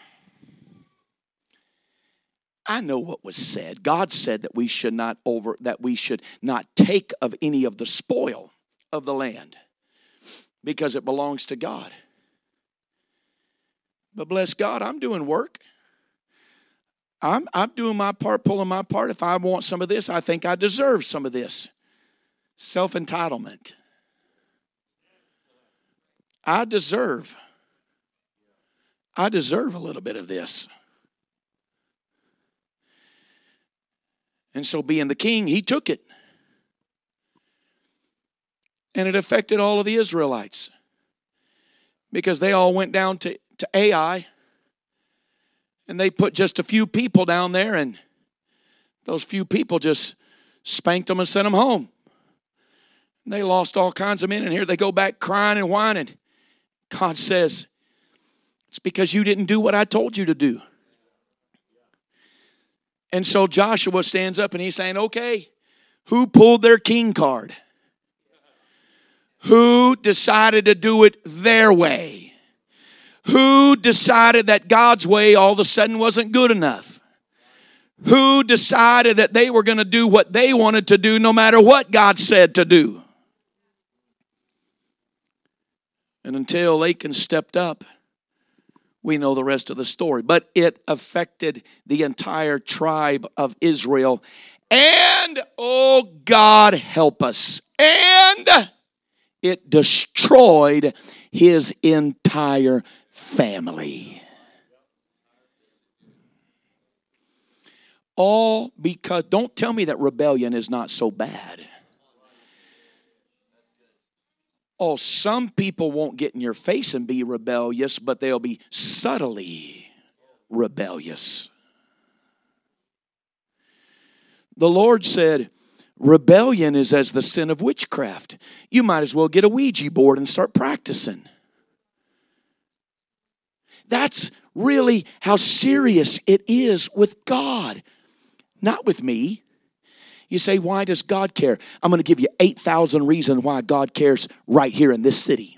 "I know what was said. God said that we should not over that we should not take of any of the spoil of the land because it belongs to God. But bless God, I'm doing work. I'm I'm doing my part, pulling my part. If I want some of this, I think I deserve some of this." Self-entitlement. I deserve. I deserve a little bit of this. And so being the king, he took it. And it affected all of the Israelites. Because they all went down to, to Ai. And they put just a few people down there. And those few people just spanked them and sent them home. And they lost all kinds of men. And here they go back crying and whining. God says, "It's because you didn't do what I told you to do." And so Joshua stands up and he's saying, "Okay, who pulled their king card? Who decided to do it their way? Who decided that God's way all of a sudden wasn't good enough? Who decided that they were going to do what they wanted to do no matter what God said to do? And until Achan stepped up, we know the rest of the story. But it affected the entire tribe of Israel. And, oh God, help us. And it destroyed his entire family. All because, don't tell me that rebellion is not so bad. Oh, some people won't get in your face and be rebellious, but they'll be subtly rebellious. The Lord said, rebellion is as the sin of witchcraft. You might as well get a Ouija board and start practicing. That's really how serious it is with God, not with me. You say, why does God care? I'm going to give you eight thousand reasons why God cares right here in this city.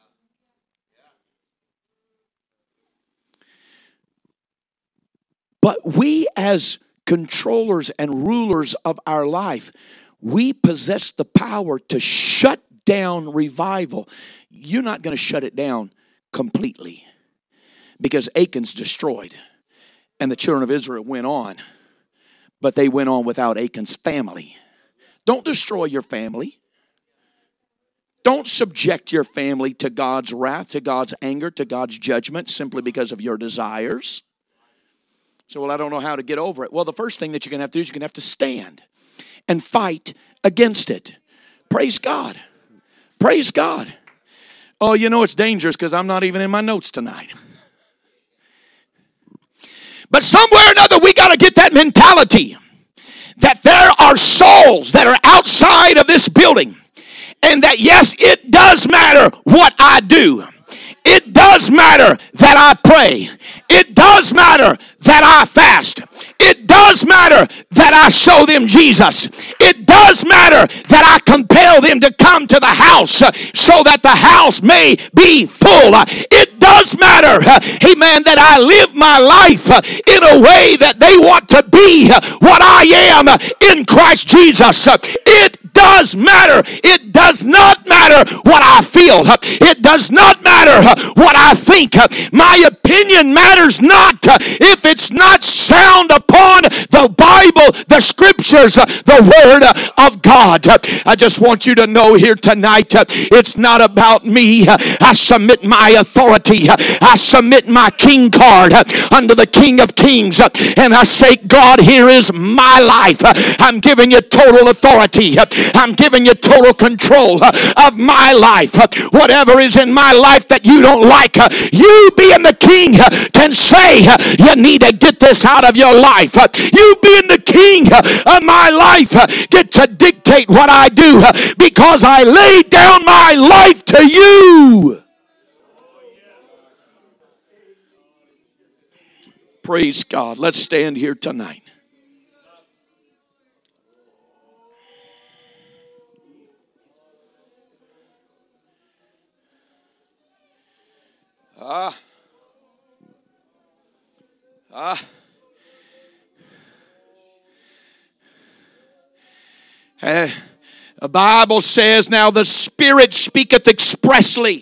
But we as controllers and rulers of our life, we possess the power to shut down revival. You're not going to shut it down completely because Achan's destroyed and the children of Israel went on. But they went on without Achan's family. Don't destroy your family. Don't subject your family to God's wrath, to God's anger, to God's judgment simply because of your desires. So, well, I don't know how to get over it. Well, the first thing that you're going to have to do is you're going to have to stand and fight against it. Praise God. Praise God. Oh, you know it's dangerous because I'm not even in my notes tonight. But somewhere or another, we got to get that mentality that there are souls that are outside of this building. And that, yes, it does matter what I do. It does matter that I pray. It does matter that I fast. It does matter that I show them Jesus. It does matter that I compel them to come to the house so that the house may be full. It does matter, amen, that I live my life in a way that they want to be what I am in Christ Jesus. It does matter. It does not matter what I feel. It does not matter what I think. My opinion matters not if it's not sound upon the Bible, the scriptures, the word of God. I just want you to know here tonight, it's not about me. I submit my authority. I submit my king card under the King of Kings. And I say, God, here is my life. I'm giving you total authority. I'm giving you total control of my life. Whatever is in my life that you don't like, you being the king can say, you need to get this out of your life. You being the king of my life get to dictate what I do because I laid down my life to you. Praise God. Let's stand here tonight. Ah. Ah. Uh, the Bible says, now the Spirit speaketh expressly.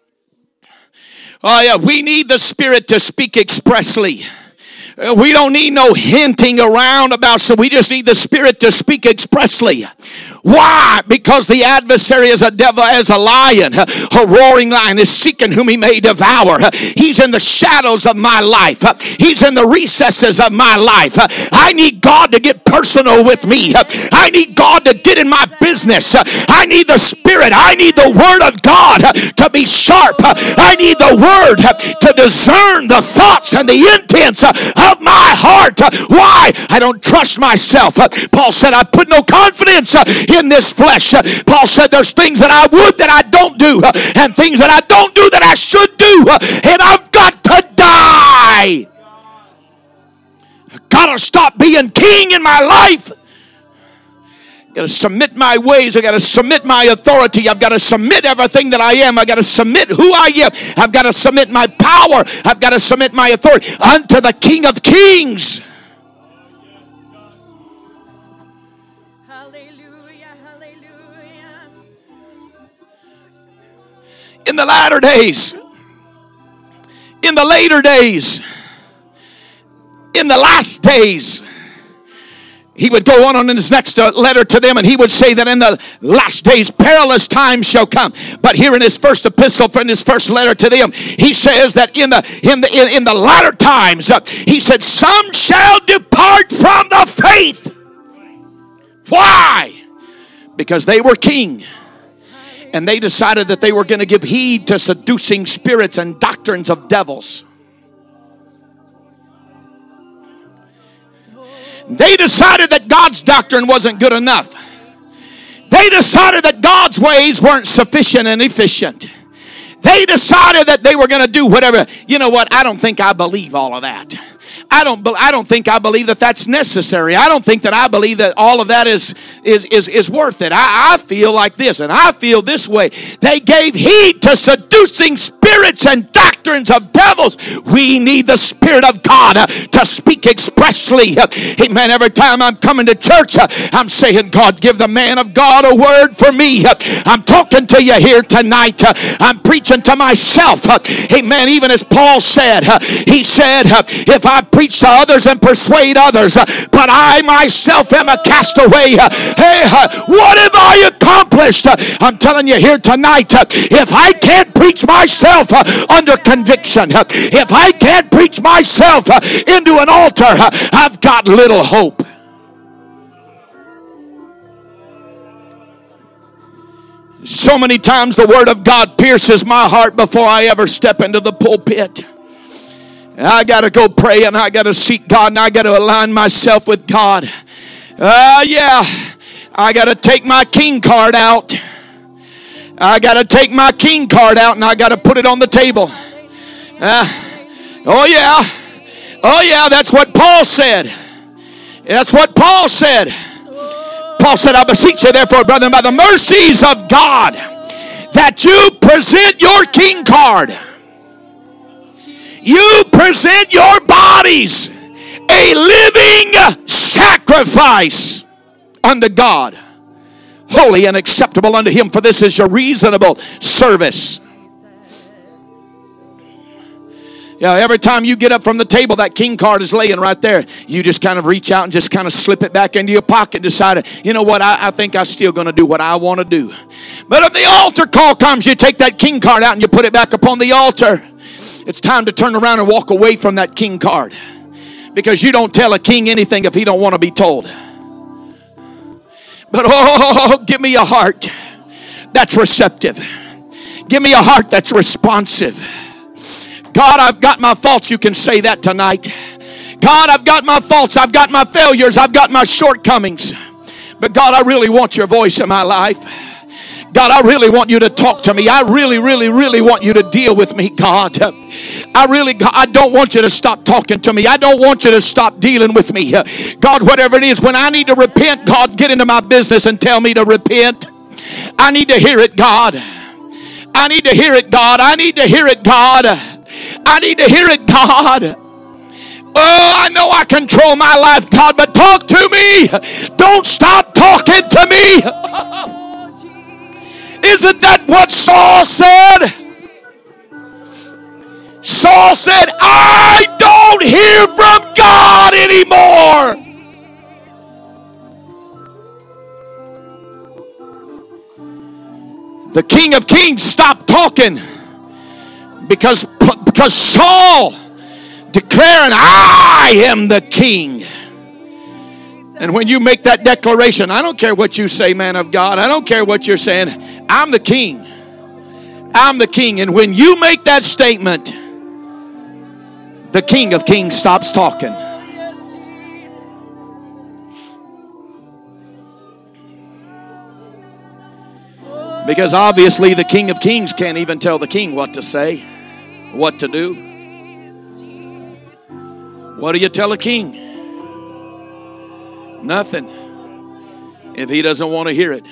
Oh yeah, we need the Spirit to speak expressly. Uh, we don't need no hinting around about, so we just need the Spirit to speak expressly. Why? Because the adversary is a devil, as a lion, a roaring lion, is seeking whom he may devour. He's in the shadows of my life. He's in the recesses of my life. I need God to get personal with me. I need God to get in my business. I need the Spirit. I need the Word of God to be sharp. I need the Word to discern the thoughts and the intents of my heart. Why? I don't trust myself. Paul said, I put no confidence in this flesh. Paul said, there's things that I would that I don't do, and things that I don't do that I should do, and I've got to die. I've got to stop being king in my life. I've got to submit my ways. I've got to submit my authority. I've got to submit everything that I am. I've got to submit who I am. I've got to submit my power. I've got to submit my authority unto the King of Kings. Hallelujah, hallelujah. In the latter days, in the later days, in the last days, he would go on in his next letter to them, and he would say that in the last days perilous times shall come. But here in his first epistle, in his first letter to them, he says that in the in the in, in the latter times, uh, he said, some shall depart from the faith. Why? Because they were king, and they decided that they were going to give heed to seducing spirits and doctrines of devils. They decided that God's doctrine wasn't good enough. They decided that God's ways weren't sufficient and efficient. They decided that they were going to do whatever. You know what? I don't think I believe all of that. I don't, I don't think I believe that that's necessary. I don't think that I believe that all of that is, is, is, is worth it. I, I feel like this, and I feel this way. They gave heed to seducing spirits and doctrines of devils. We need the Spirit of God uh, to speak expressly. Uh, amen. Every time I'm coming to church, uh, I'm saying, God, give the man of God a word for me. Uh, I'm talking to you here tonight. Uh, I'm preaching to myself. Uh, amen. Even as Paul said, uh, he said, uh, if I preach to others and persuade others, uh, but I myself am a castaway. Uh, hey, uh, what have I accomplished? Uh, I'm telling you here tonight, uh, if I can't preach myself uh, under conviction, uh, if I can't preach myself uh, into an altar, uh, I've got little hope. So many times the Word of God pierces my heart before I ever step into the pulpit. I got to go pray, and I got to seek God, and I got to align myself with God. Ah, uh, yeah. I got to take my king card out. I got to take my king card out, and I got to put it on the table. Uh, oh, yeah. Oh, yeah, that's what Paul said. That's what Paul said. Paul said, I beseech you, therefore, brethren, by the mercies of God, that you present your king card. You present your bodies a living sacrifice unto God, holy and acceptable unto Him, for this is your reasonable service. Yeah, every time you get up from the table, that king card is laying right there. You just kind of reach out and just kind of slip it back into your pocket and decide, you know what, I, I think I'm still going to do what I want to do. But if the altar call comes, you take that king card out and you put it back upon the altar. It's time to turn around and walk away from that king card, because you don't tell a king anything if he don't want to be told. But oh, give me a heart that's receptive. Give me a heart that's responsive. God, I've got my faults. You can say that tonight. God, I've got my faults. I've got my failures. I've got my shortcomings. But God, I really want your voice in my life. God, I really want you to talk to me. I really, really, really want you to deal with me, God. I really, I don't want you to stop talking to me. I don't want you to stop dealing with me. God, whatever it is, when I need to repent, God, get into my business and tell me to repent. I need to hear it, God. I need to hear it, God. I need to hear it, God. I need to hear it, God. Oh, I know I control my life, God, but talk to me. Don't stop talking to me. Isn't that what Saul said? Saul said, I don't hear from God anymore. The King of Kings stopped talking because, because Saul declaring, I am the king. And when you make that declaration, I don't care what you say, man of God. I don't care what you're saying. I'm the king. I'm the king. And when you make that statement, the King of Kings stops talking. Because obviously the King of Kings can't even tell the king what to say, what to do. What do you tell a king? Nothing. if he doesn't want to hear it.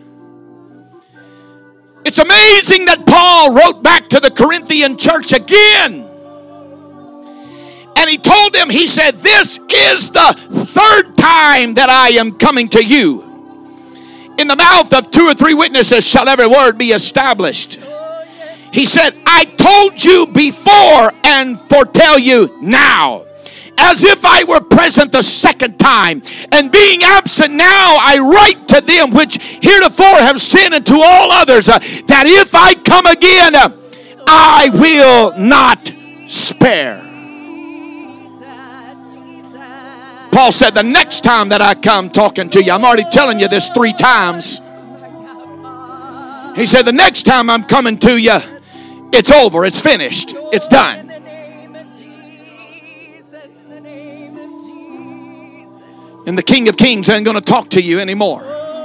It's amazing that Paul wrote back to the Corinthian church again. And he told them, he said, this is the third time that I am coming to you. In the mouth of two or three witnesses shall every word be established. He said, I told you before and foretell you now, as if I were present the second time. And being absent now, I write to them which heretofore have sinned, and to all others, uh, that if I come again, uh, I will not spare. Paul said, the next time that I come talking to you, I'm already telling you this three times. He said, the next time I'm coming to you, it's over, it's finished, it's done. And the King of Kings ain't going to talk to you anymore.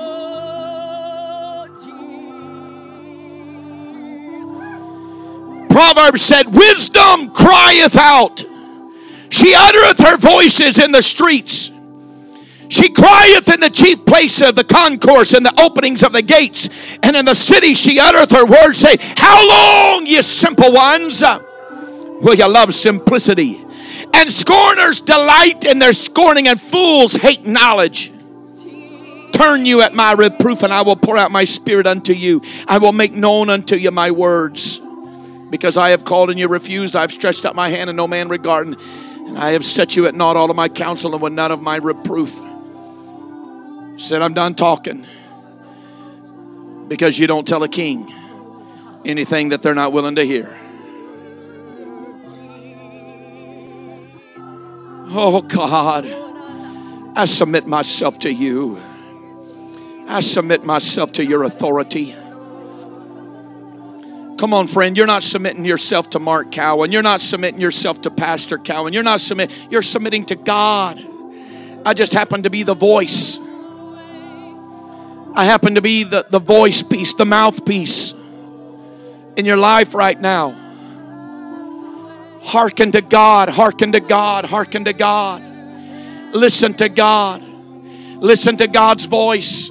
Proverbs said, wisdom crieth out. She uttereth her voices in the streets. She crieth in the chief place of the concourse, in the openings of the gates. And in the city she uttereth her words, say, how long, ye simple ones, will you love simplicity? And scorners delight in their scorning, and fools hate knowledge. Turn you at my reproof, and I will pour out my spirit unto you. I will make known unto you my words. Because I have called and you refused, I have stretched out my hand and no man regarding. And I have set you at naught all of my counsel, and with none of my reproof. Said, I'm done talking. Because you don't tell a king anything that they're not willing to hear. Oh God, I submit myself to you. I submit myself to your authority. Come on, friend, you're not submitting yourself to Mark Cowan. You're not submitting yourself to Pastor Cowan. You're not submitting, you're submitting to God. I just happen to be the voice. I happen to be the, the voice piece, the mouthpiece in your life right now. Hearken to God, hearken to God, hearken to God. Listen to God. Listen to God's voice.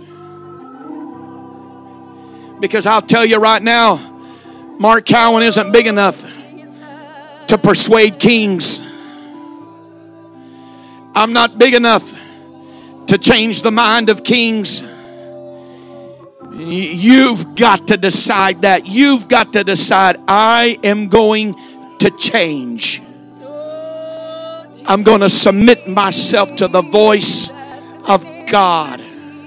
Because I'll tell you right now, Mark Cowan isn't big enough to persuade kings. I'm not big enough to change the mind of kings. You've got to decide that. You've got to decide, I am going to change. I'm going to submit myself to the voice of God.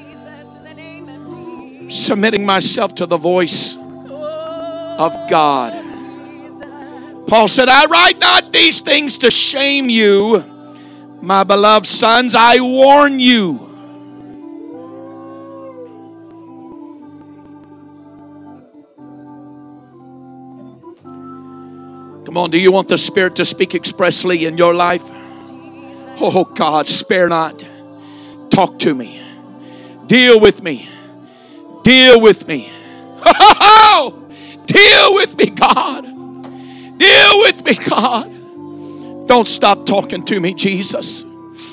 Submitting myself to the voice of God. Paul said, I write not these things to shame you, my beloved sons. I warn you. Come on, do you want the Spirit to speak expressly in your life? Oh God, spare not. Talk to me. Deal with me. Deal with me. Oh, deal with me, God. Deal with me, God. Don't stop talking to me, Jesus.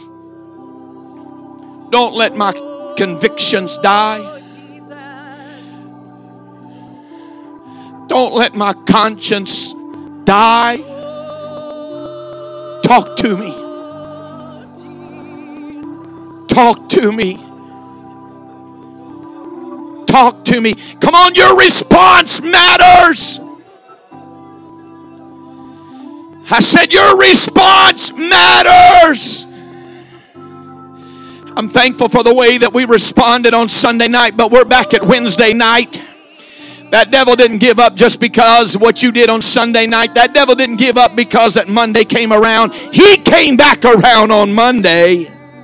Don't let my convictions die. Don't let my conscience die. Talk to me. Talk to me. Talk to me. Come on, your response matters. I said your response matters. I'm thankful for the way that we responded on Sunday night, but we're back at Wednesday night. That devil didn't give up just because what you did on Sunday night. That devil didn't give up because that Monday came around. He came back around on Monday.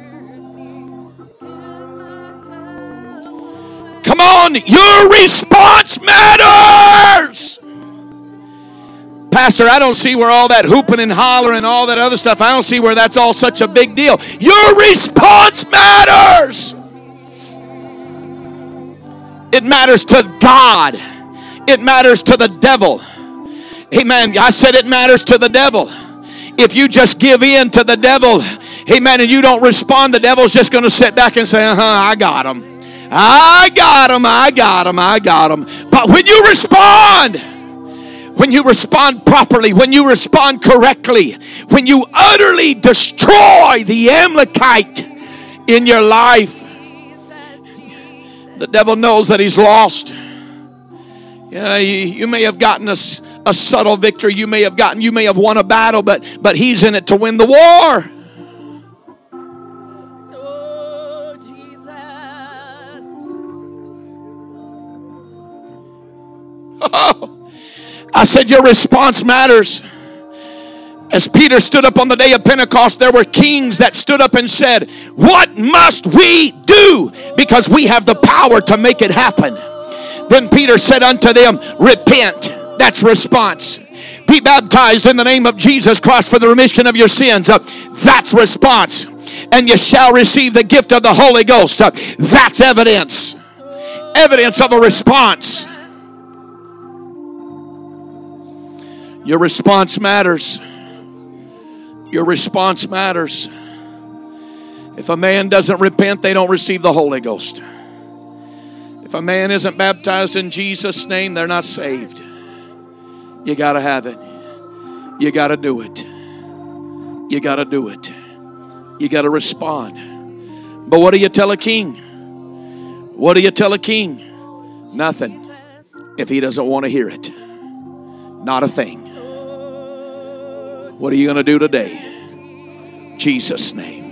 Come on, your response matters. Pastor, I don't see where all that hooping and hollering and all that other stuff, I don't see where that's all such a big deal. Your response matters. It matters to God. It matters to the devil. Amen. I said it matters to the devil. If you just give in to the devil, amen, and you don't respond, the devil's just going to sit back and say, uh-huh, I got him. I got him, I got him, I got him. But when you respond, when you respond properly, when you respond correctly, when you utterly destroy the Amalekite in your life, the devil knows that he's lost. Yeah, you, you may have gotten a, a subtle victory. You may have gotten, you may have won a battle, but but he's in it to win the war. Oh, Jesus. Oh, I said your response matters. As Peter stood up on the day of Pentecost, there were kings that stood up and said, "What must we do? Because we have the power to make it happen." Then Peter said unto them, "Repent." That's response. "Be baptized in the name of Jesus Christ for the remission of your sins." Uh, that's response. "And you shall receive the gift of the Holy Ghost." Uh, that's evidence. Evidence of a response. Your response matters. Your response matters. If a man doesn't repent, they don't receive the Holy Ghost. If a man isn't baptized in Jesus' name, they're not saved. You got to have it. You got to do it. You got to do it. You got to respond. But what do you tell a king? What do you tell a king? Nothing. If he doesn't want to hear it. Not a thing. What are you going to do today? Jesus' name.